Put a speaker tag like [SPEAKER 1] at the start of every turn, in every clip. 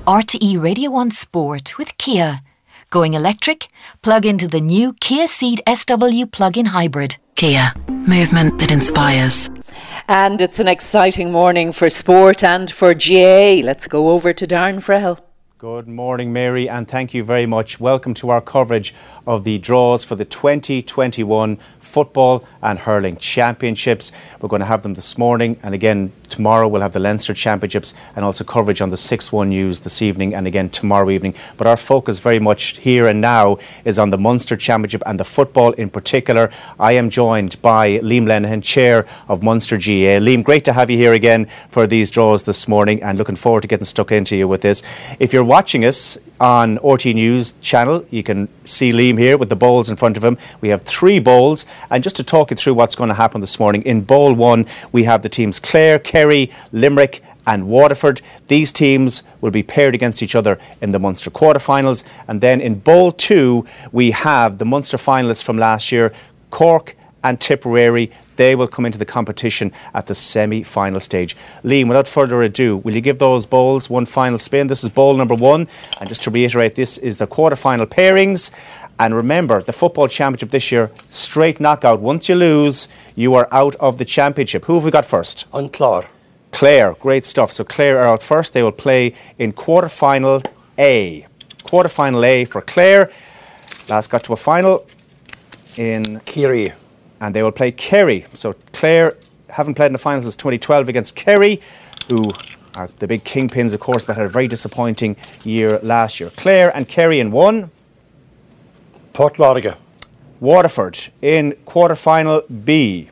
[SPEAKER 1] RTE Radio 1 Sport with Kia. Going electric? Plug into the new Kia Ceed SW plug-in hybrid.
[SPEAKER 2] Kia, movement that inspires.
[SPEAKER 3] And it's an exciting morning for sport and for GAA. Let's go over to Darren Frehel.
[SPEAKER 4] Good morning, Mary, and thank you very much. Welcome to our coverage of the draws for the 2021 Football and Hurling Championships. We're going to have them this morning, and again tomorrow we'll have the Leinster Championships and also coverage on the 6-1 News this evening and again tomorrow evening. But our focus very much here and now is on the Munster Championship and the football in particular. I am joined by Liam Lenihan, Chair of Munster GAA. Liam, great to have you here again for these draws this morning and looking forward to getting stuck into you with this. If you're watching us on RTE News channel, you can see Liam here with the bowls in front of him. We have 3 bowls, and just to talk you through what's going to happen this morning, in bowl 1 we have the teams Clare, Kerry, Limerick and Waterford. These teams will be paired against each other in the Munster quarterfinals, and then in bowl 2 we have the Munster finalists from last year, Cork and Tipperary. They will come into the competition at the semi-final stage. Liam, without further ado, will you give those bowls one final spin? This is bowl number 1, and just to reiterate, this is the quarter-final pairings. And remember, the Football Championship this year, straight knockout. Once you lose, you are out of the championship. Who have we got first?
[SPEAKER 5] On Clare.
[SPEAKER 4] Clare, great stuff. So Clare are out first. They will play in quarter-final A. Quarter-final A for Clare. Last got to a final in
[SPEAKER 5] Kerry.
[SPEAKER 4] And they will play Kerry. So Clare haven't played in the finals since 2012 against Kerry, who are the big kingpins, of course, but had a very disappointing year last year. Clare and Kerry in 1.
[SPEAKER 5] Portlauriga.
[SPEAKER 4] Waterford in quarter-final B.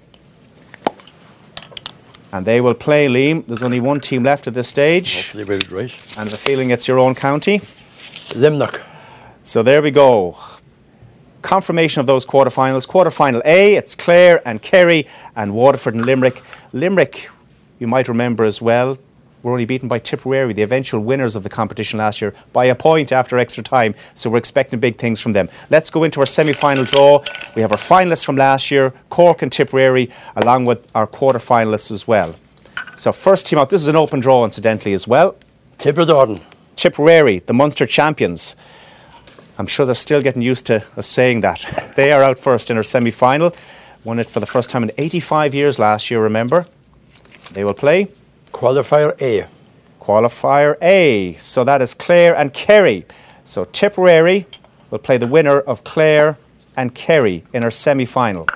[SPEAKER 4] And they will play, Liam. There's only one team left at this stage.
[SPEAKER 5] Hopefully we'll be right.
[SPEAKER 4] And I have a feeling it's your own county.
[SPEAKER 5] Limerick.
[SPEAKER 4] So there we go. Confirmation of those quarterfinals. Quarterfinal A, it's Clare and Kerry and Waterford and Limerick. Limerick, you might remember as well, were only beaten by Tipperary, the eventual winners of the competition last year, by a point after extra time. So we're expecting big things from them. Let's go into our semi-final draw. We have our finalists from last year, Cork and Tipperary, along with our quarter-finalists as well. So first team out, this is an open draw incidentally as well.
[SPEAKER 5] Tipperary.
[SPEAKER 4] Tipperary, the Munster champions. I'm sure they're still getting used to us saying that. They are out first in our semi-final. Won it for the first time in 85 years last year, remember. They will play
[SPEAKER 5] Qualifier A.
[SPEAKER 4] Qualifier A. So that is Clare and Kerry. So Tipperary will play the winner of Clare and Kerry in our semi-final.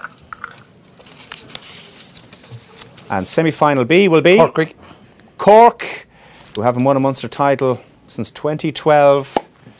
[SPEAKER 4] And semi-final B will be Cork, who haven't won a Munster title since 2012.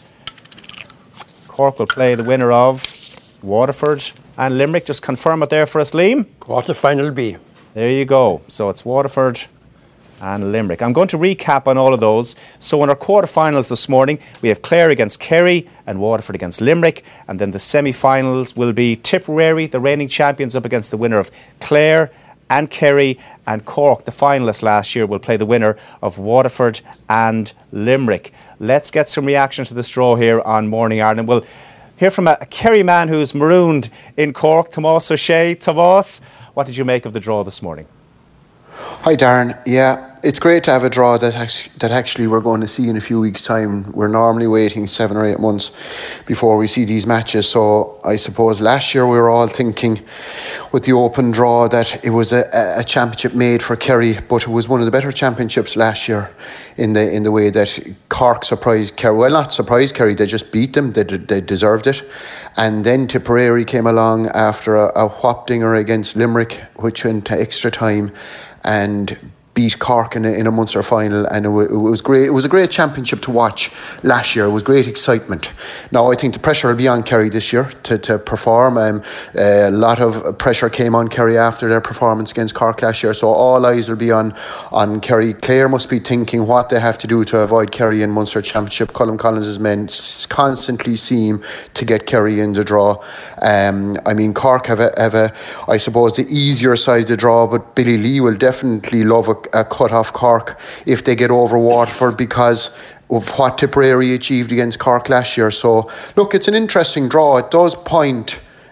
[SPEAKER 4] Cork will play the winner of Waterford and Limerick. Just confirm it there for us, Liam.
[SPEAKER 5] Quarter-final B.
[SPEAKER 4] There you go. So it's Waterford and Limerick. I'm going to recap on all of those. So in our quarterfinals this morning, we have Clare against Kerry and Waterford against Limerick. And then the semi-finals will be Tipperary, the reigning champions, up against the winner of Clare and Kerry, and Cork, the finalists last year, will play the winner of Waterford and Limerick. Let's get some reaction to this draw here on Morning Ireland. We'll hear from a Kerry man who's marooned in Cork, Tomás O'Shea. Tomás, what did you make of the draw this morning?
[SPEAKER 6] Hi Darren, yeah, it's great to have a draw that actually we're going to see in a few weeks' time. We're normally waiting 7 or 8 months before we see these matches, so I suppose last year we were all thinking with the open draw that it was a championship made for Kerry, but it was one of the better championships last year in the way that Cork surprised Kerry. Well, not surprised Kerry, they just beat them, they deserved it. And then Tipperary came along after a whop dinger against Limerick, which went to extra time and beat Cork in a Munster final, and it was great. It was a great championship to watch last year. It was great excitement. Now I think the pressure will be on Kerry this year to perform. A lot of pressure came on Kerry after their performance against Cork last year, so all eyes will be on Kerry. Clare must be thinking what they have to do to avoid Kerry in Munster Championship. Colin Collins' men constantly seem to get Kerry in the draw. I mean, Cork have a I suppose the easier side of the draw, but Billy Lee will definitely love a cut off Cork if they get over Waterford because of what Tipperary achieved against Cork last year. So look, it's an interesting draw. It does point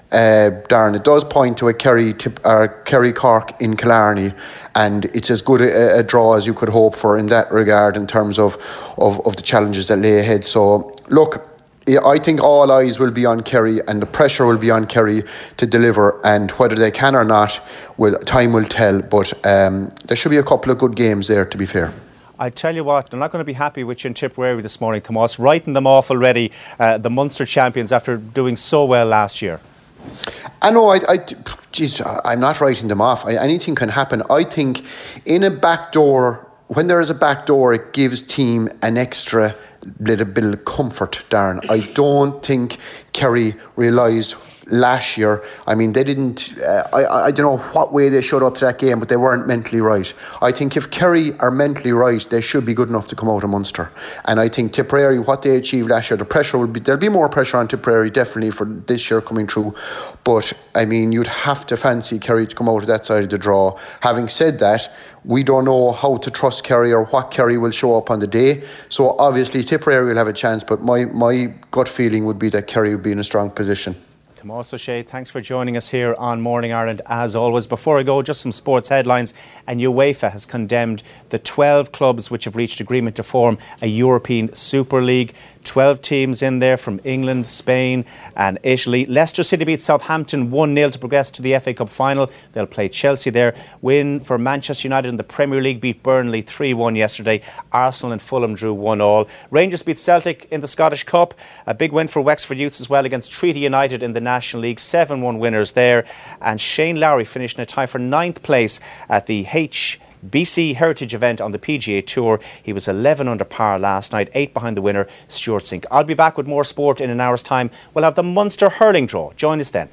[SPEAKER 6] Darren, it does point to a Kerry Cork in Killarney, and it's as good a draw as you could hope for in that regard in terms of the challenges that lay ahead. So look, I think all eyes will be on Kerry, and the pressure will be on Kerry to deliver, and whether they can or not, time will tell, but there should be a couple of good games there, to be fair.
[SPEAKER 4] I tell you what, I'm not going to be happy with you in Tipperary this morning, Tomas, writing them off already, the Munster champions, after doing so well last year.
[SPEAKER 6] I know, I'm not writing them off. Anything can happen. I think in a back door, when there is a back door, it gives team an extra little bit of comfort, Darren. I don't think Kerry realised last year, I mean, they didn't, I don't know what way they showed up to that game, but they weren't mentally right. I think if Kerry are mentally right, they should be good enough to come out of Munster. And I think Tipperary, what they achieved last year, the pressure there'll be more pressure on Tipperary definitely for this year coming through. But I mean, you'd have to fancy Kerry to come out of that side of the draw. Having said that, we don't know how to trust Kerry or what Kerry will show up on the day. So obviously Tipperary will have a chance, but my gut feeling would be that Kerry would be in a strong position.
[SPEAKER 4] Tomas O'Shea, thanks for joining us here on Morning Ireland as always. Before I go, just some sports headlines. And UEFA has condemned the 12 clubs which have reached agreement to form a European Super League. 12 teams in there from England, Spain and Italy. Leicester City beat Southampton 1-0 to progress to the FA Cup final. They'll play Chelsea there. Win for Manchester United in the Premier League, beat Burnley 3-1 yesterday. Arsenal and Fulham drew 1-1. Rangers beat Celtic in the Scottish Cup. A big win for Wexford Youths as well against Treaty United in the National League. 7-1 winners there. And Shane Lowry finished in a tie for 9th place at the BC Heritage event on the PGA Tour. He was 11 under par last night, 8 behind the winner, Stuart Sink. I'll be back with more sport in an hour's time. We'll have the Munster hurling draw. Join us then.